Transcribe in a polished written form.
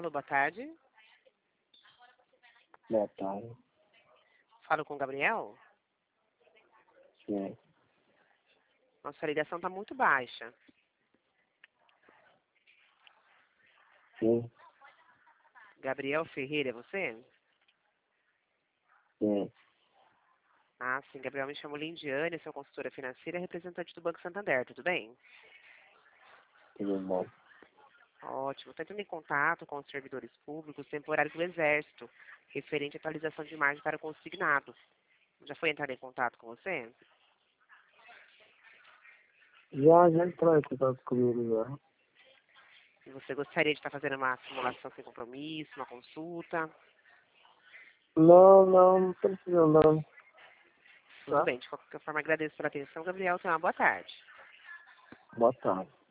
Alô, boa tarde. Boa tarde. Falo com o Gabriel? Sim. Nossa, a ligação está muito baixa. Sim. Gabriel Ferreira, é você? Sim. Ah, sim, Gabriel, me chamo Lindiane, sou consultora financeira e representante do Banco Santander, tudo bem? Tudo bom. Ótimo. Estou entrando em contato com os servidores públicos temporários do Exército, referente à atualização de margem para o consignado. Já foi entrar em contato com você? Já entrou em contato comigo já. E você gostaria de estar fazendo uma simulação sem compromisso, uma consulta? Não precisa não. Tudo Tá? bem, de qualquer forma agradeço pela atenção, Gabriel. Tenha uma boa tarde. Boa tarde.